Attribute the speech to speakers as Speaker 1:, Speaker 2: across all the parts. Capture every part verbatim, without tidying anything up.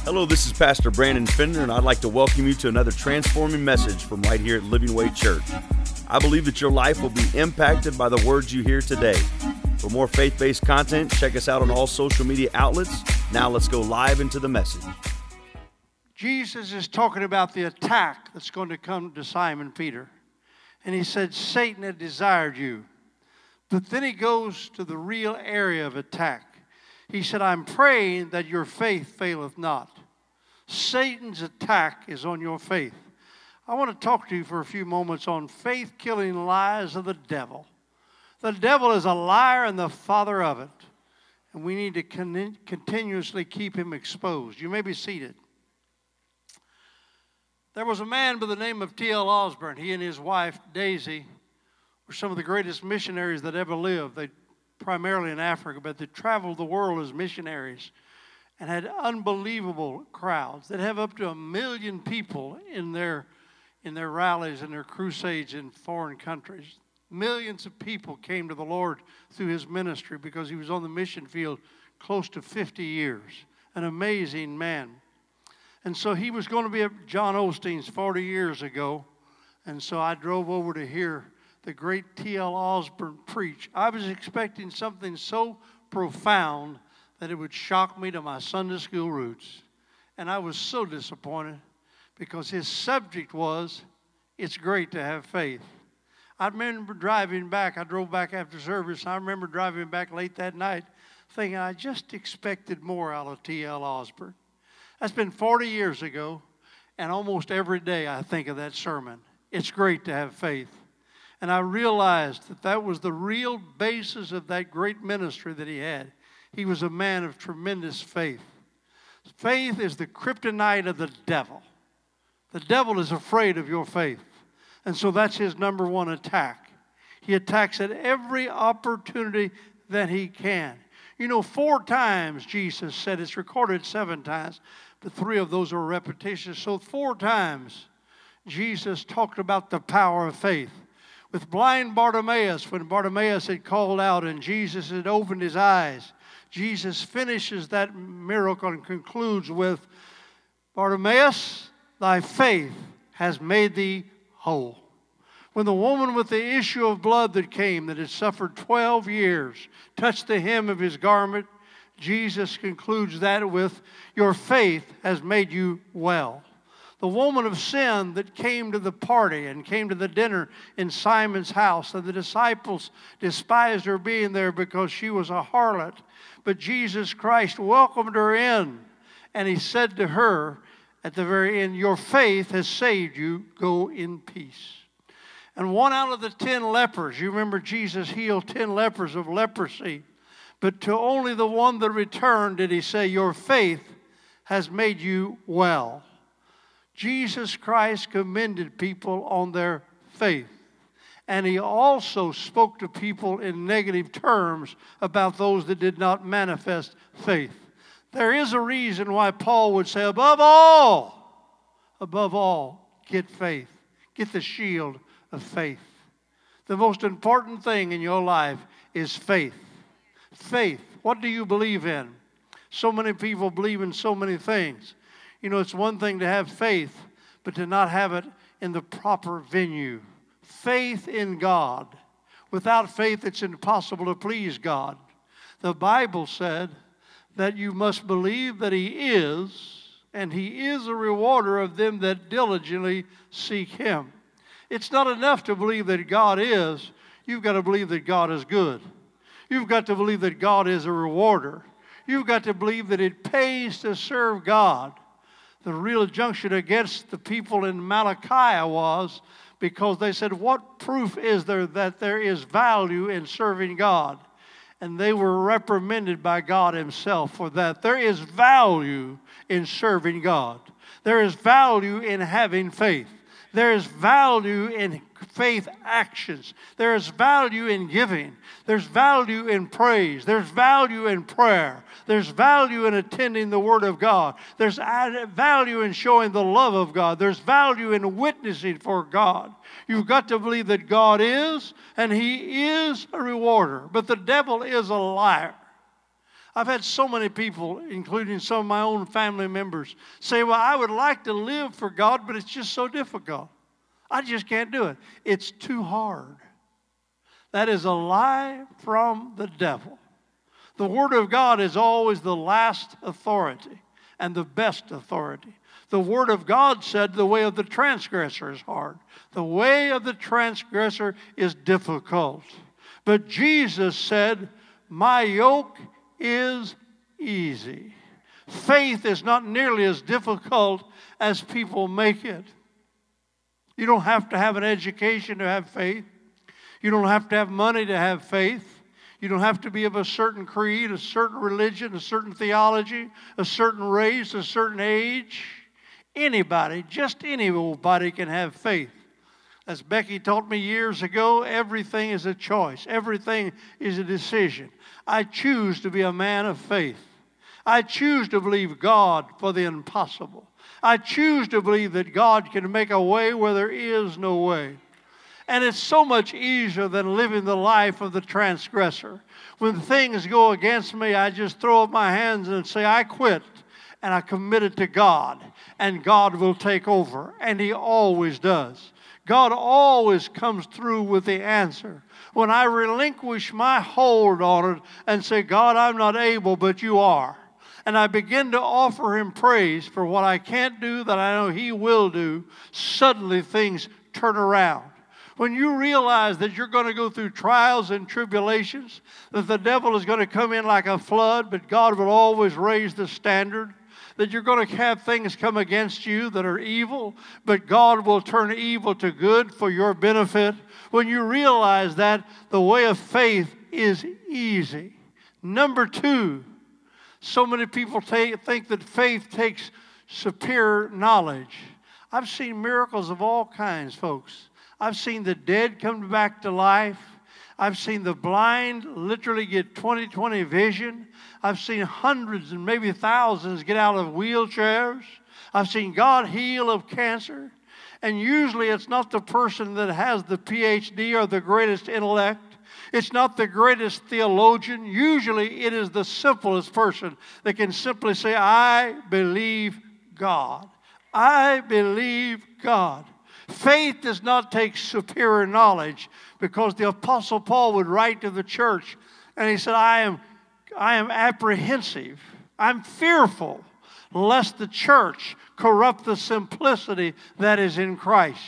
Speaker 1: Hello, this is Pastor Brandon Fender, and I'd like to welcome you to another transforming message from right here at Living Way Church. I believe that your life will be impacted by the words you hear today. For more faith-based content, check us out on all social media outlets. Now let's go live into the message.
Speaker 2: Jesus is talking about the attack that's going to come to Simon Peter. And he said, Satan had desired you. But then he goes to the real area of attack. He said, I'm praying that your faith faileth not. Satan's attack is on your faith. I want to talk to you for a few moments on faith-killing lies of the devil. The devil is a liar and the father of it. And we need to con- continuously keep him exposed. You may be seated. There was a man by the name of T L Osborne. He and his wife, Daisy, were some of the greatest missionaries that ever lived. They primarily in Africa, but they traveled the world as missionaries and had unbelievable crowds that have up to a million people in their in their rallies and their crusades in foreign countries. Millions of people came to the Lord through his ministry because he was on the mission field close to fifty years. An amazing man. And so he was going to be at John Osteen's forty years ago, and so I drove over to hear the great T L Osborne preach. I was expecting something so profound that it would shock me to my Sunday school roots. And I was so disappointed because his subject was, it's great to have faith. I remember driving back. I drove back after service. I remember driving back late that night thinking I just expected more out of T L Osborne. That's been forty years ago, and almost every day I think of that sermon. It's great to have faith. And I realized that that was the real basis of that great ministry that he had. He was a man of tremendous faith. Faith is the kryptonite of the devil. The devil is afraid of your faith. And so that's his number one attack. He attacks at every opportunity that he can. You know, four times Jesus said, it's recorded seven times, but three of those are repetitious. So four times Jesus talked about the power of faith. With blind Bartimaeus, when Bartimaeus had called out and Jesus had opened his eyes, Jesus finishes that miracle and concludes with, Bartimaeus, thy faith has made thee whole. When the woman with the issue of blood that came, that had suffered twelve years, touched the hem of his garment, Jesus concludes that with, your faith has made you well. The woman of sin that came to the party and came to the dinner in Simon's house, and the disciples despised her being there because she was a harlot. But Jesus Christ welcomed her in, and he said to her at the very end, your faith has saved you, go in peace. And one out of the ten lepers, you remember Jesus healed ten lepers of leprosy, but to only the one that returned did he say, your faith has made you well. Jesus Christ commended people on their faith. And he also spoke to people in negative terms about those that did not manifest faith. There is a reason why Paul would say, above all, above all, get faith. Get the shield of faith. The most important thing in your life is faith. Faith. What do you believe in? So many people believe in so many things. You know, it's one thing to have faith, but to not have it in the proper venue. Faith in God. Without faith, it's impossible to please God. The Bible said that you must believe that he is, and he is a rewarder of them that diligently seek him. It's not enough to believe that God is. You've got to believe that God is good. You've got to believe that God is a rewarder. You've got to believe that it pays to serve God. The real junction against the people in Malachi was because they said, what proof is there that there is value in serving God? And they were reprimanded by God himself for that. There is value in serving God. There is value in having faith. There is value in faith actions. There is value in giving. There's value in praise. There's value in prayer. There's value in attending the Word of God. There's value in showing the love of God. There's value in witnessing for God. You've got to believe that God is, and he is a rewarder. But the devil is a liar. I've had so many people, including some of my own family members, say, well, I would like to live for God, but it's just so difficult. I just can't do it. It's too hard. That is a lie from the devil. The Word of God is always the last authority and the best authority. The Word of God said the way of the transgressor is hard. The way of the transgressor is difficult. But Jesus said, my yoke is easy. Faith is not nearly as difficult as people make it. You don't have to have an education to have faith. You don't have to have money to have faith. You don't have to be of a certain creed, a certain religion, a certain theology, a certain race, a certain age. Anybody, just anybody can have faith. As Becky taught me years ago, everything is a choice. Everything is a decision. I choose to be a man of faith. I choose to believe God for the impossible. I choose to believe that God can make a way where there is no way. And it's so much easier than living the life of the transgressor. When things go against me, I just throw up my hands and say, I quit. And I commit it to God. And God will take over. And He always does. God always comes through with the answer. When I relinquish my hold on it and say, God, I'm not able, but you are. And I begin to offer Him praise for what I can't do that I know He will do, suddenly things turn around. When you realize that you're going to go through trials and tribulations, that the devil is going to come in like a flood, but God will always raise the standard, that you're going to have things come against you that are evil, but God will turn evil to good for your benefit. When you realize that, the way of faith is easy. Number two, so many people take, think that faith takes superior knowledge. I've seen miracles of all kinds, folks. I've seen the dead come back to life. I've seen the blind literally get twenty twenty vision. I've seen hundreds and maybe thousands get out of wheelchairs. I've seen God heal of cancer. And usually it's not the person that has the P H D or the greatest intellect. It's not the greatest theologian. Usually it is the simplest person that can simply say, I believe God. I believe God. Faith does not take superior knowledge, because the Apostle Paul would write to the church and he said, I am, I am apprehensive. I'm fearful lest the church corrupt the simplicity that is in Christ.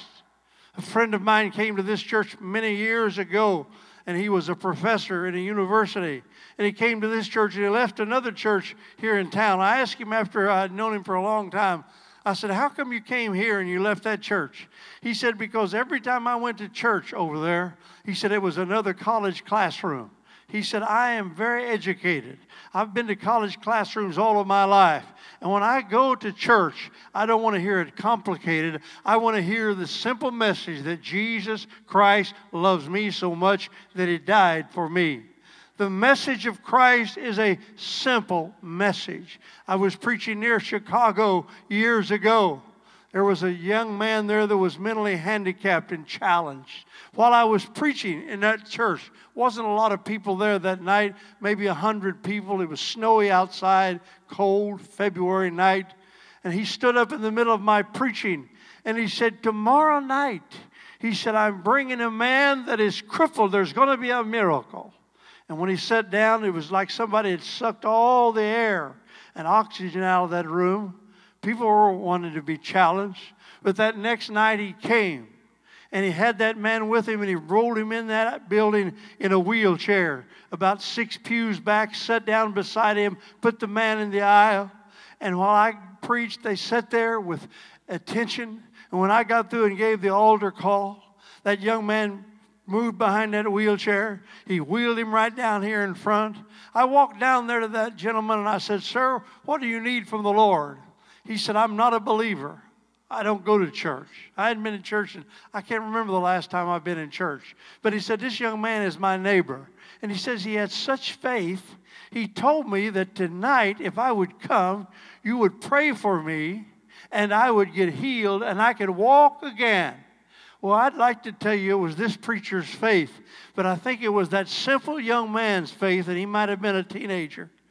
Speaker 2: A friend of mine came to this church many years ago, and he was a professor in a university. And he came to this church and he left another church here in town. I asked him after I had known him for a long time, I said, how come you came here and you left that church? He said, because every time I went to church over there, he said, it was another college classroom. He said, I am very educated. I've been to college classrooms all of my life. And when I go to church, I don't want to hear it complicated. I want to hear the simple message that Jesus Christ loves me so much that He died for me. The message of Christ is a simple message. I was preaching near Chicago years ago. There was a young man there that was mentally handicapped and challenged. While I was preaching in that church, wasn't a lot of people there that night, maybe a hundred people. It was snowy outside, cold February night. And he stood up in the middle of my preaching and he said, tomorrow night, he said, I'm bringing a man that is crippled. There's going to be a miracle. And when he sat down, it was like somebody had sucked all the air and oxygen out of that room. People were wanting to be challenged. But that next night he came. And he had that man with him, and he rolled him in that building in a wheelchair. About six pews back, sat down beside him, put the man in the aisle. And while I preached, they sat there with attention. And when I got through and gave the altar call, that young man moved behind that wheelchair. He wheeled him right down here in front. I walked down there to that gentleman and I said, sir, what do you need from the Lord? He said, I'm not a believer. I don't go to church. I hadn't been in church, and I can't remember the last time I've been in church. But he said, this young man is my neighbor. And he says he had such faith. He told me that tonight, if I would come, you would pray for me, and I would get healed, and I could walk again. Well, I'd like to tell you it was this preacher's faith, but I think it was that simple young man's faith, and he might have been a teenager.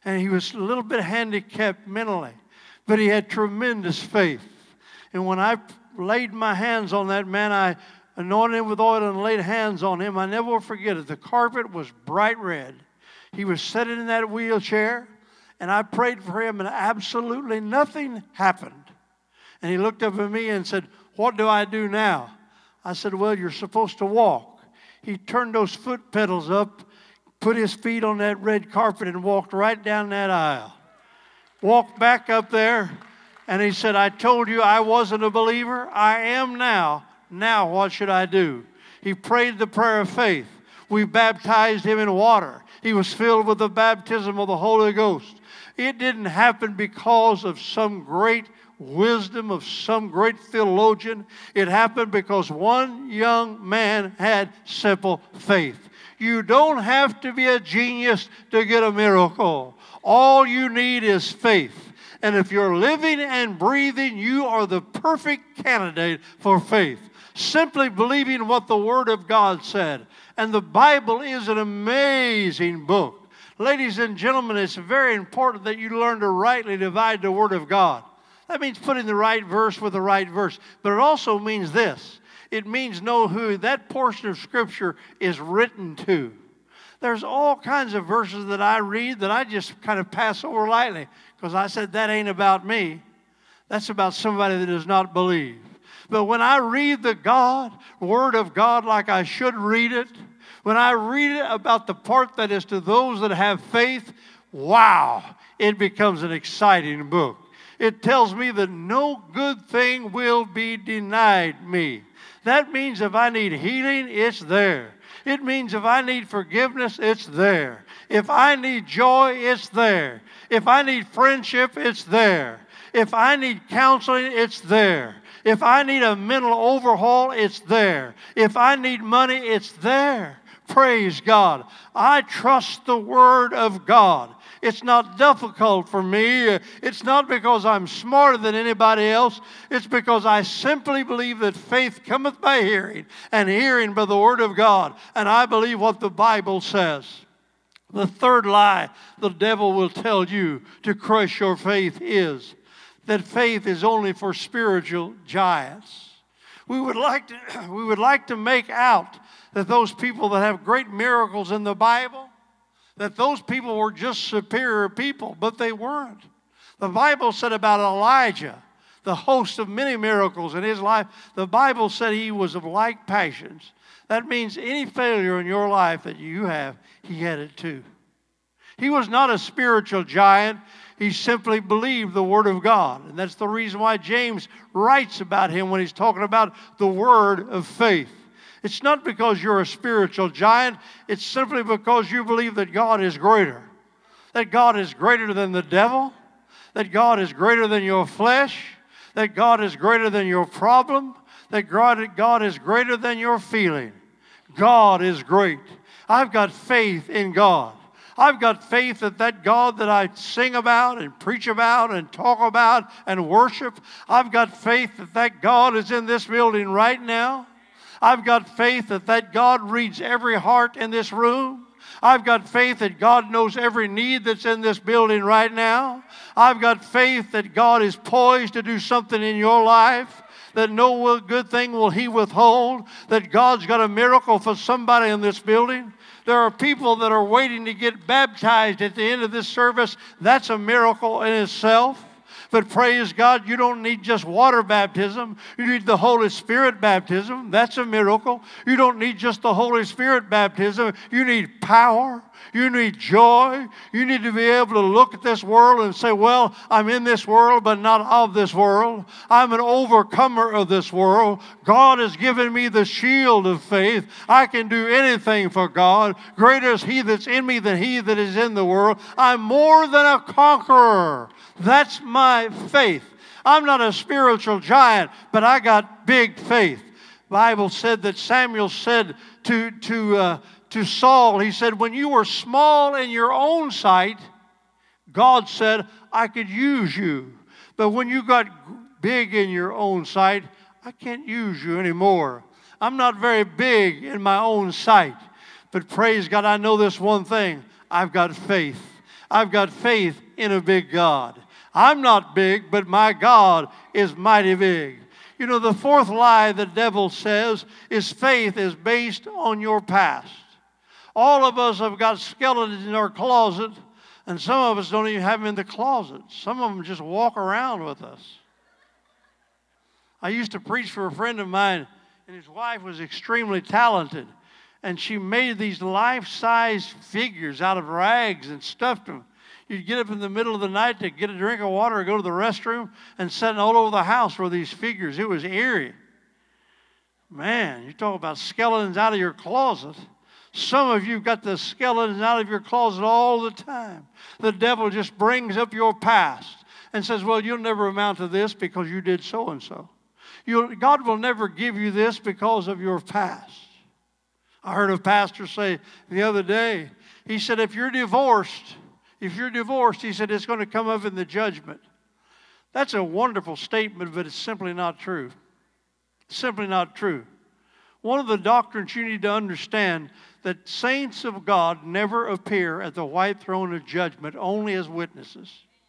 Speaker 2: And he was a little bit handicapped mentally, but he had tremendous faith. And when I laid my hands on that man, I anointed him with oil and laid hands on him. I never will forget it. The carpet was bright red. He was sitting in that wheelchair, and I prayed for him, and absolutely nothing happened. And he looked up at me and said, "What do I do now?" I said, "Well, you're supposed to walk." He turned those foot pedals up, put his feet on that red carpet, and walked right down that aisle. Walked back up there, and he said, "I told you I wasn't a believer. I am now. Now what should I do?" He prayed the prayer of faith. We baptized him in water. He was filled with the baptism of the Holy Ghost. It didn't happen because of some great wisdom of some great theologian. It happened because one young man had simple faith. You don't have to be a genius to get a miracle. All you need is faith. And if you're living and breathing, you are the perfect candidate for faith. Simply believing what the Word of God said. And the Bible is an amazing book. Ladies and gentlemen, it's very important that you learn to rightly divide the Word of God. That means putting the right verse with the right verse. But it also means this. It means know who that portion of Scripture is written to. There's all kinds of verses that I read that I just kind of pass over lightly because I said that ain't about me. That's about somebody that does not believe. But when I read the God, Word of God like I should read it, when I read it about the part that is to those that have faith, wow, it becomes an exciting book. It tells me that no good thing will be denied me. That means if I need healing, it's there. It means if I need forgiveness, it's there. If I need joy, it's there. If I need friendship, it's there. If I need counseling, it's there. If I need a mental overhaul, it's there. If I need money, it's there. Praise God. I trust the Word of God. It's not difficult for me. It's not because I'm smarter than anybody else. It's because I simply believe that faith cometh by hearing, and hearing by the Word of God. And I believe what the Bible says. The third lie the devil will tell you to crush your faith is that faith is only for spiritual giants. We would like to, we would like to make out that those people that have great miracles in the Bible, that those people were just superior people, but they weren't. The Bible said about Elijah, the host of many miracles in his life, the Bible said he was of like passions. That means any failure in your life that you have, he had it too. He was not a spiritual giant. He simply believed the Word of God. And that's the reason why James writes about him when he's talking about the word of faith. It's not because you're a spiritual giant. It's simply because you believe that God is greater. That God is greater than the devil. That God is greater than your flesh. That God is greater than your problem. That God, God is greater than your feeling. God is great. I've got faith in God. I've got faith that that God that I sing about and preach about and talk about and worship, I've got faith that that God is in this building right now. I've got faith that that God reads every heart in this room. I've got faith that God knows every need that's in this building right now. I've got faith that God is poised to do something in your life, that no good thing will He withhold, that God's got a miracle for somebody in this building. There are people that are waiting to get baptized at the end of this service. That's a miracle in itself. But praise God, you don't need just water baptism. You need the Holy Spirit baptism. That's a miracle. You don't need just the Holy Spirit baptism. You need power. You need joy. You need to be able to look at this world and say, well, I'm in this world, but not of this world. I'm an overcomer of this world. God has given me the shield of faith. I can do anything for God. Greater is He that's in me than he that is in the world. I'm more than a conqueror. That's my faith. I'm not a spiritual giant, but I got big faith. The Bible said that Samuel said to, to, uh, to Saul, he said, when you were small in your own sight, God said, I could use you. But when you got big in your own sight, I can't use you anymore. I'm not very big in my own sight. But praise God, I know this one thing. I've got faith. I've got faith in a big God. I'm not big, but my God is mighty big. You know, the fourth lie the devil says is faith is based on your past. All of us have got skeletons in our closet, and some of us don't even have them in the closet. Some of them just walk around with us. I used to preach for a friend of mine, and his wife was extremely talented. And she made these life-size figures out of rags and stuffed them. You'd get up in the middle of the night to get a drink of water or go to the restroom, and sitting all over the house were these figures. It was eerie. Man, you talk about skeletons out of your closet. Some of you got the skeletons out of your closet all the time. The devil just brings up your past and says, well, you'll never amount to this because you did so-and-so. You, God will never give you this because of your past. I heard a pastor say the other day, he said, if you're divorced, if you're divorced, he said, it's going to come up in the judgment. That's a wonderful statement, but it's simply not true. Simply not true. One of the doctrines you need to understand that saints of God never appear at the white throne of judgment, only as witnesses.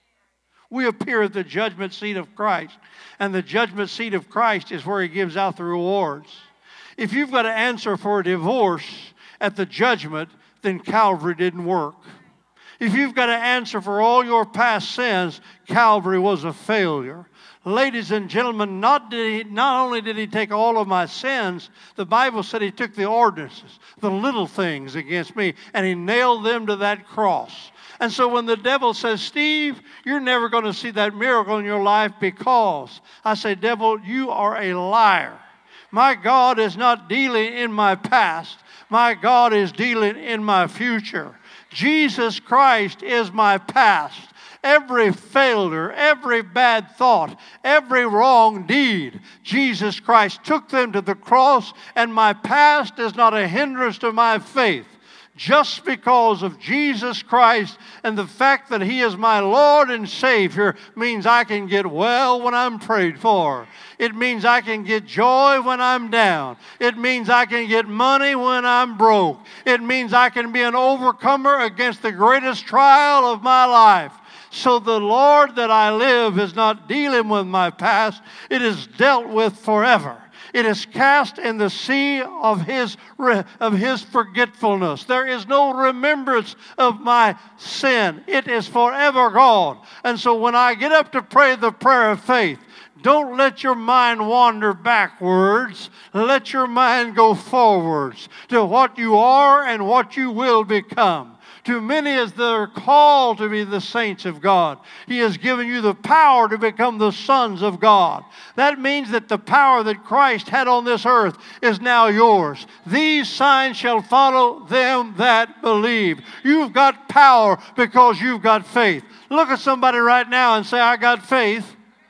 Speaker 2: We appear at the judgment seat of Christ, and the judgment seat of Christ is where He gives out the rewards. If you've got to answer for a divorce at the judgment, then Calvary didn't work. If you've got to answer for all your past sins, Calvary was a failure. Ladies and gentlemen, not, did he, not only did He take all of my sins, the Bible said He took the ordinances, the little things against me, and He nailed them to that cross. And so when the devil says, Steve, you're never going to see that miracle in your life because, I say, devil, you are a liar. My God is not dealing in my past. My God is dealing in my future. Jesus Christ is my past. Every failure, every bad thought, every wrong deed, Jesus Christ took them to the cross, and my past is not a hindrance to my faith. Just because of Jesus Christ and the fact that He is my Lord and Savior means I can get well when I'm prayed for. It means I can get joy when I'm down. It means I can get money when I'm broke. It means I can be an overcomer against the greatest trial of my life. So the Lord that I live is not dealing with my past. It is dealt with forever. It is cast in the sea of his, of his forgetfulness. There is no remembrance of my sin. It is forever gone. And so when I get up to pray the prayer of faith, don't let your mind wander backwards. Let your mind go forwards to what you are and what you will become. To many as they're called to be the saints of God, He has given you the power to become the sons of God. That means that the power that Christ had on this earth is now yours. These signs shall follow them that believe. You've got power because you've got faith. Look at somebody right now and say, I got faith.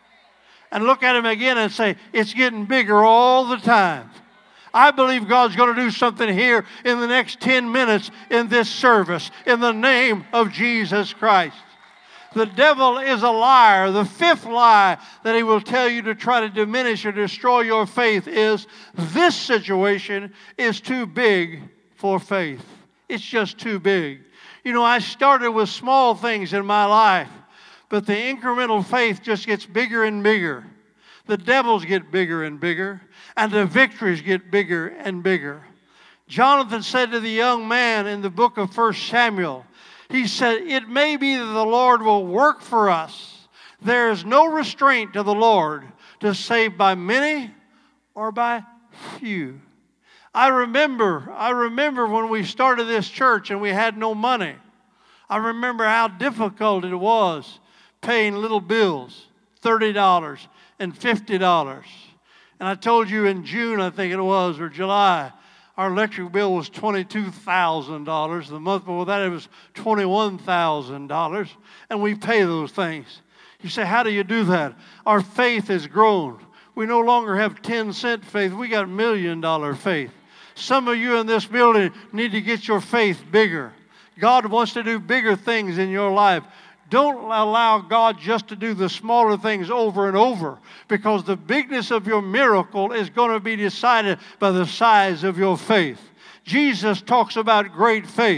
Speaker 2: And look at him again and say, it's getting bigger all the time. I believe God's going to do something here in the next ten minutes in this service in the name of Jesus Christ. The devil is a liar. The fifth lie that he will tell you to try to diminish or destroy your faith is this situation is too big for faith. It's just too big. You know, I started with small things in my life, but the incremental faith just gets bigger and bigger. The devils get bigger and bigger, and the victories get bigger and bigger. Jonathan said to the young man in the book of First Samuel, he said, it may be that the Lord will work for us. There is no restraint to the Lord to save by many or by few. I remember, I remember when we started this church and we had no money. I remember how difficult it was paying little bills, thirty dollars and fifty dollars. And I told you in June, I think it was, or July, our electric bill was twenty-two thousand dollars. The month before that, it was twenty-one thousand dollars. And we pay those things. You say, how do you do that? Our faith has grown. We no longer have ten cent faith. We got million dollar faith. Some of you in this building need to get your faith bigger. God wants to do bigger things in your life. Don't allow God just to do the smaller things over and over, because the bigness of your miracle is going to be decided by the size of your faith. Jesus talks about great faith.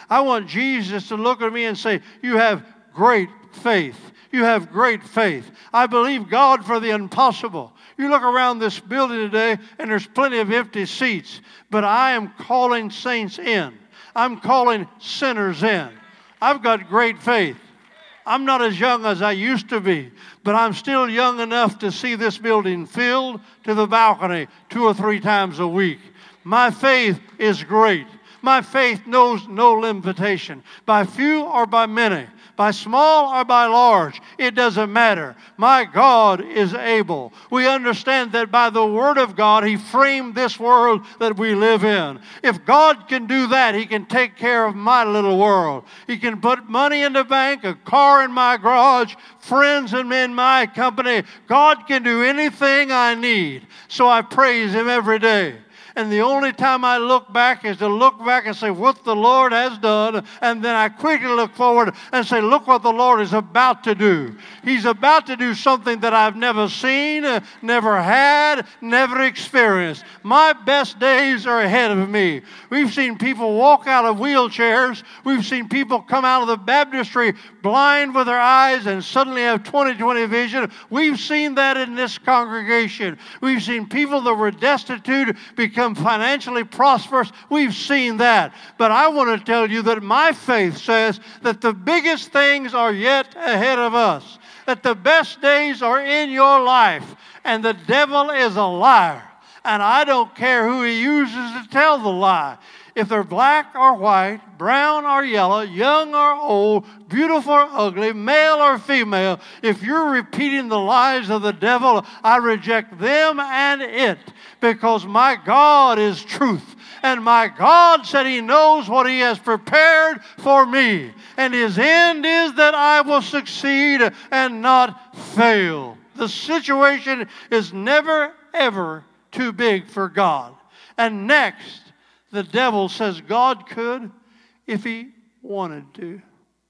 Speaker 2: I want Jesus to look at me and say, you have great faith. You have great faith. I believe God for the impossible. You look around this building today and there's plenty of empty seats, but I am calling saints in. I'm calling sinners in. I've got great faith. I'm not as young as I used to be, but I'm still young enough to see this building filled to the balcony two or three times a week. My faith is great. My faith knows no limitation, by few or by many, by small or by large. It doesn't matter. My God is able. We understand that by the Word of God, He framed this world that we live in. If God can do that, He can take care of my little world. He can put money in the bank, a car in my garage, friends in my company. God can do anything I need. So I praise Him every day. And the only time I look back is to look back and say what the Lord has done. And then I quickly look forward and say, look what the Lord is about to do. He's about to do something that I've never seen, never had, never experienced. My best days are ahead of me. We've seen people walk out of wheelchairs. We've seen people come out of the baptistry blind with their eyes and suddenly have twenty twenty vision. We've seen that in this congregation. We've seen people that were destitute become financially prosperous. We've seen that. But I want to tell you that my faith says that the biggest things are yet ahead of us, that the best days are in your life, and the devil is a liar. And I don't care who he uses to tell the lie. If they're black or white, brown or yellow, young or old, beautiful or ugly, male or female, if you're repeating the lies of the devil, I reject them and it, because my God is truth. And my God said He knows what He has prepared for me. And His end is that I will succeed and not fail. The situation is never, ever too big for God. And next, the devil says God could if He wanted to.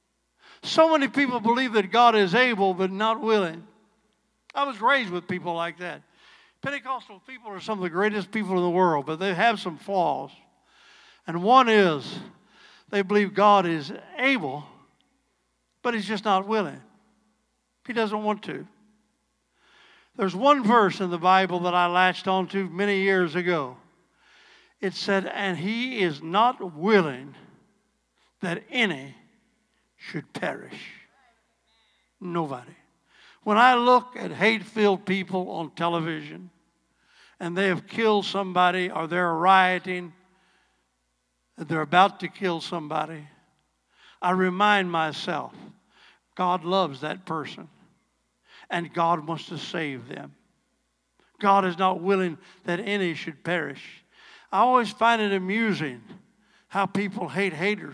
Speaker 2: So many people believe that God is able but not willing. I was raised with people like that. Pentecostal people are some of the greatest people in the world, but they have some flaws. And one is they believe God is able, but He's just not willing. He doesn't want to. There's one verse in the Bible that I latched onto many years ago. It said, and He is not willing that any should perish. Nobody. When I look at hate-filled people on television and they have killed somebody or they're rioting, they're about to kill somebody, I remind myself, God loves that person and God wants to save them. God is not willing that any should perish. I always find it amusing how people hate haters.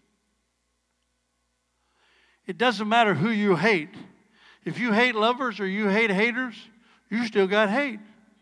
Speaker 2: It doesn't matter who you hate. If you hate lovers or you hate haters, you still got hate.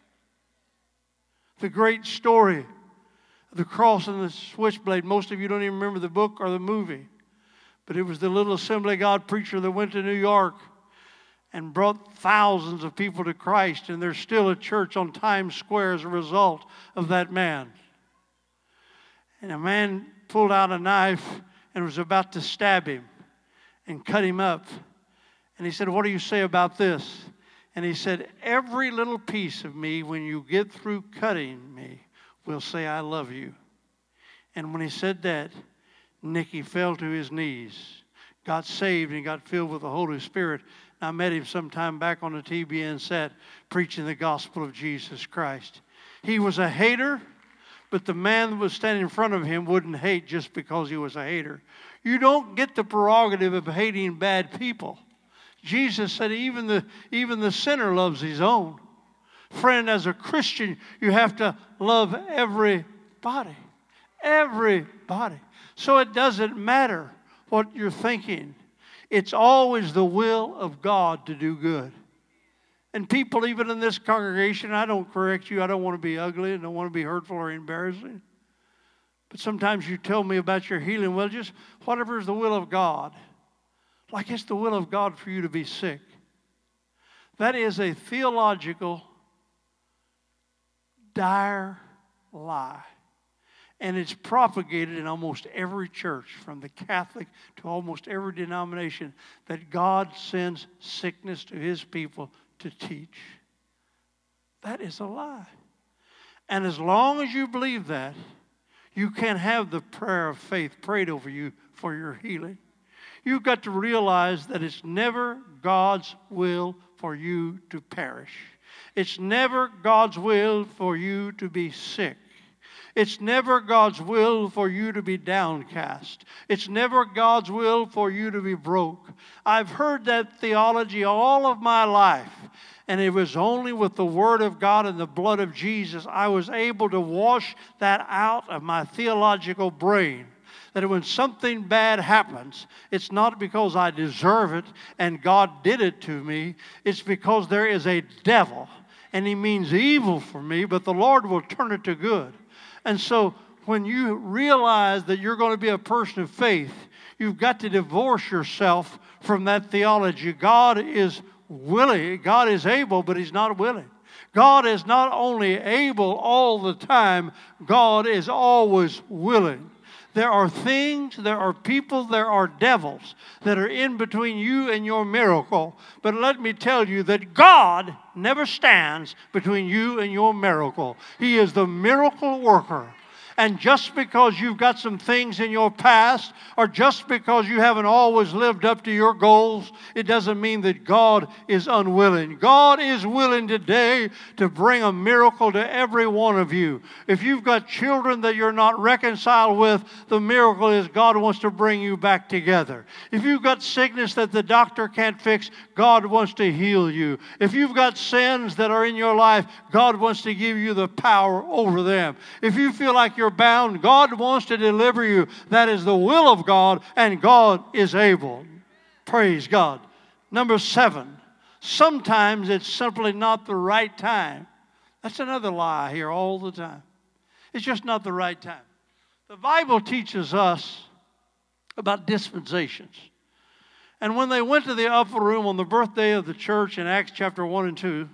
Speaker 2: The great story of the cross and the switchblade. Most of you don't even remember the book or the movie. But it was the little Assembly of God preacher that went to New York and brought thousands of people to Christ. And there's still a church on Times Square as a result of that man. And a man pulled out a knife and was about to stab him and cut him up. And he said, what do you say about this? And he said, every little piece of me, when you get through cutting me, will say, I love you. And when he said that, Nicky fell to his knees, got saved, and got filled with the Holy Spirit. I met him sometime back on the T B N set preaching the gospel of Jesus Christ. He was a hater, but the man that was standing in front of him wouldn't hate just because he was a hater. You don't get the prerogative of hating bad people. Jesus said even the, even the sinner loves his own. Friend, as a Christian, you have to love everybody. Everybody. So it doesn't matter what you're thinking. It's always the will of God to do good. And people, even in this congregation, I don't correct you. I don't want to be ugly. I don't want to be hurtful or embarrassing. But sometimes you tell me about your healing. Well, just whatever is the will of God. Like it's the will of God for you to be sick. That is a theological, dire lie. And it's propagated in almost every church, from the Catholic to almost every denomination, that God sends sickness to his people to teach. That is a lie. And as long as you believe that, you can't have the prayer of faith prayed over you for your healing. You've got to realize that it's never God's will for you to perish. It's never God's will for you to be sick. It's never God's will for you to be downcast. It's never God's will for you to be broke. I've heard that theology all of my life, and it was only with the Word of God and the blood of Jesus I was able to wash that out of my theological brain. That when something bad happens, it's not because I deserve it and God did it to me. It's because there is a devil, and he means evil for me, but the Lord will turn it to good. And so when you realize that you're going to be a person of faith, you've got to divorce yourself from that theology. God is willing, God is able, but he's not willing. God is not only able all the time, God is always willing. There are things, there are people, there are devils that are in between you and your miracle. But let me tell you that God never stands between you and your miracle. He is the miracle worker. And just because you've got some things in your past, or just because you haven't always lived up to your goals, it doesn't mean that God is unwilling. God is willing today to bring a miracle to every one of you. If you've got children that you're not reconciled with, the miracle is God wants to bring you back together. If you've got sickness that the doctor can't fix, God wants to heal you. If you've got sins that are in your life, God wants to give you the power over them. If you feel like you're bound, God wants to deliver you. That is the will of God, and God is able. Praise God. Number seven, sometimes it's simply not the right time. That's another lie here all the time. It's just not the right time. The Bible teaches us about dispensations. And when they went to the upper room on the birthday of the church in Acts chapter one and two,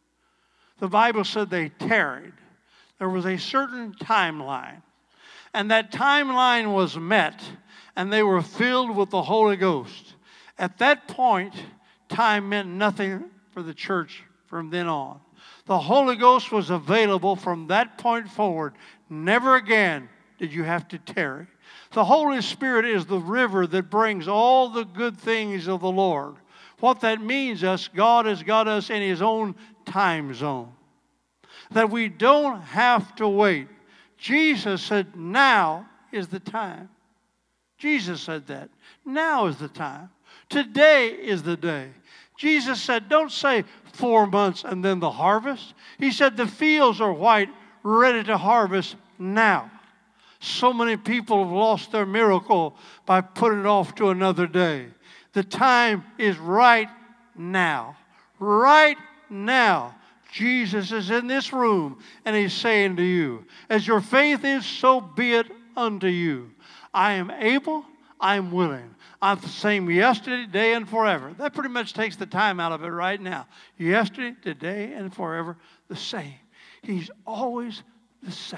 Speaker 2: the Bible said they tarried. There was a certain timeline. And that timeline was met, and they were filled with the Holy Ghost. At that point, time meant nothing for the church from then on. The Holy Ghost was available from that point forward. Never again did you have to tarry. The Holy Spirit is the river that brings all the good things of the Lord. What that means is God has got us in His own time zone. That we don't have to wait. Jesus said, now is the time. Jesus said that. Now is the time. Today is the day. Jesus said, don't say four months and then the harvest. He said the fields are white, ready to harvest now. So many people have lost their miracle by putting it off to another day. The time is right now. Right now. Jesus is in this room, and He's saying to you, as your faith is, so be it unto you. I am able, I am willing. I'm the same yesterday, today, and forever. That pretty much takes the time out of it right now. Yesterday, today, and forever, the same. He's always the same.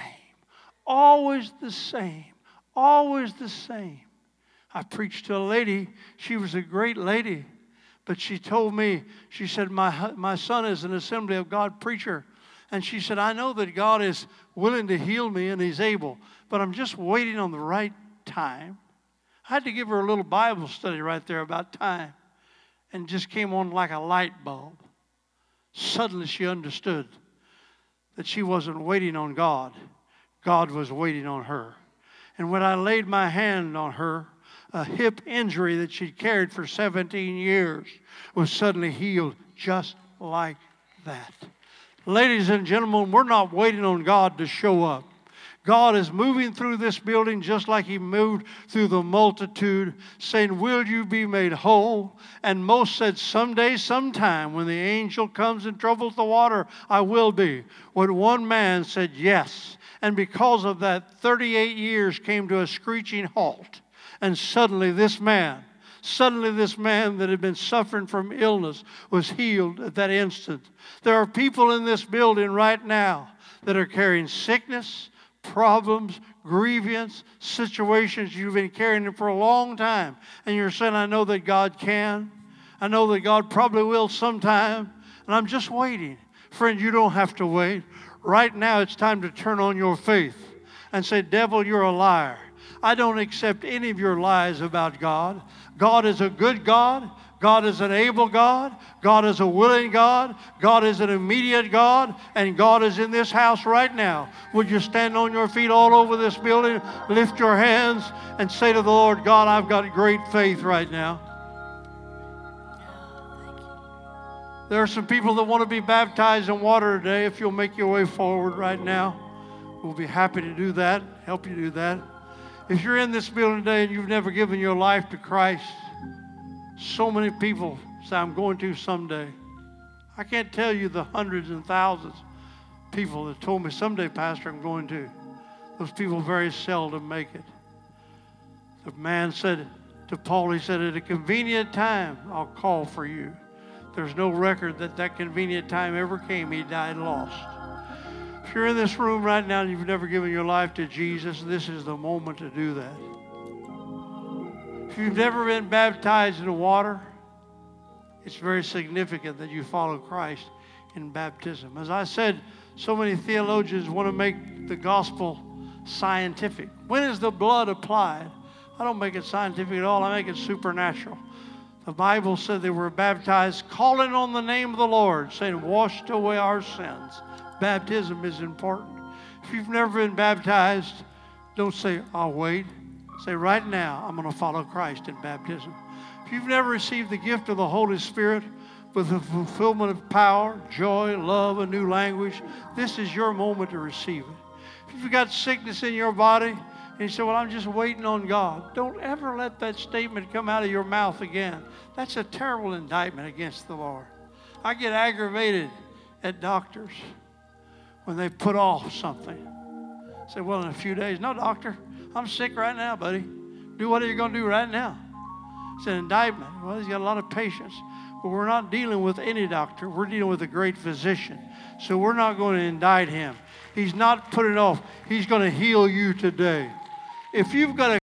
Speaker 2: Always the same. Always the same. I preached to a lady. She was a great lady. But she told me, she said, my, my son is an Assembly of God preacher. And she said, I know that God is willing to heal me and He's able, but I'm just waiting on the right time. I had to give her a little Bible study right there about time. And just came on like a light bulb. Suddenly she understood that she wasn't waiting on God. God was waiting on her. And when I laid my hand on her, a hip injury that she'd carried for seventeen years was suddenly healed just like that. Ladies and gentlemen, we're not waiting on God to show up. God is moving through this building just like He moved through the multitude, saying, will you be made whole? And most said, someday, sometime, when the angel comes and troubles the water, I will be. But one man said yes. And because of that, thirty-eight years came to a screeching halt. And suddenly this man, suddenly this man that had been suffering from illness was healed at that instant. There are people in this building right now that are carrying sickness, problems, grievance, situations you've been carrying for a long time. And you're saying, I know that God can. I know that God probably will sometime. And I'm just waiting. Friend, you don't have to wait. Right now it's time to turn on your faith and say, devil, you're a liar. I don't accept any of your lies about God. God is a good God. God is an able God. God is a willing God. God is an immediate God. And God is in this house right now. Would you stand on your feet all over this building, lift your hands, and say to the Lord, God, I've got great faith right now. There are some people that want to be baptized in water today. If you'll make your way forward right now, we'll be happy to do that, help you do that. If you're in this building today and you've never given your life to Christ, so many people say, I'm going to someday. I can't tell you the hundreds and thousands of people that told me, someday, Pastor, I'm going to. Those people very seldom make it. The man said to Paul, he said, at a convenient time, I'll call for you. There's no record that that convenient time ever came. He died lost. If you're in this room right now and you've never given your life to Jesus, this is the moment to do that. If you've never been baptized in the water, it's very significant that you follow Christ in baptism. As I said, so many theologians want to make the gospel scientific. When is the blood applied? I don't make it scientific at all. I make it supernatural. The Bible said they were baptized, calling on the name of the Lord, saying, washed away our sins. Baptism is important. If you've never been baptized, don't say, I'll wait. Say, right now, I'm going to follow Christ in baptism. If you've never received the gift of the Holy Spirit with the fulfillment of power, joy, love, a new language, this is your moment to receive it. If you've got sickness in your body, and you say, well, I'm just waiting on God. Don't ever let that statement come out of your mouth again. That's a terrible indictment against the Lord. I get aggravated at doctors when they put off something. Say, well, in a few days. No, doctor, I'm sick right now, buddy. Do what are you going to do right now? It's an indictment. Well, he's got a lot of patience. But we're not dealing with any doctor. We're dealing with a great physician. So we're not going to indict him. He's not putting it off. He's going to heal you today. If you've got a